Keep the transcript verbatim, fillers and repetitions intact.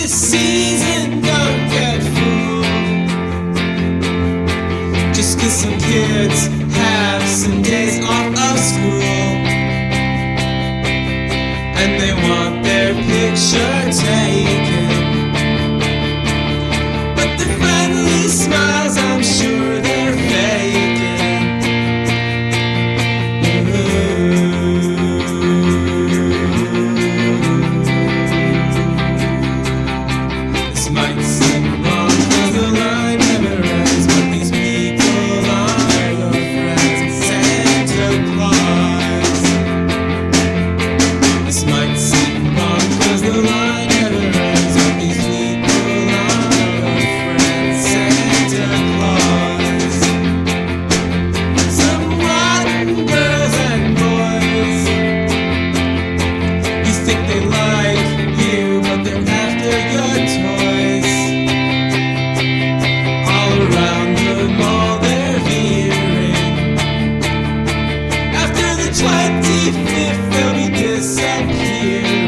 this season, don't get fooled. Just 'cause some kids have some days off of school and they want their picture taken, but the friendly smiles, I'm sure they're faking. This might seem wrong 'cause the line never ends, but these people are your friends, Santa Claus. This might seem wrong 'cause the line never ends, but these people are your friends, Santa Claus. Some rotten girls and boys, you think they like you, but they're after your toys. All around the mall they're veering. After the twenty-fifth they'll be disappearing.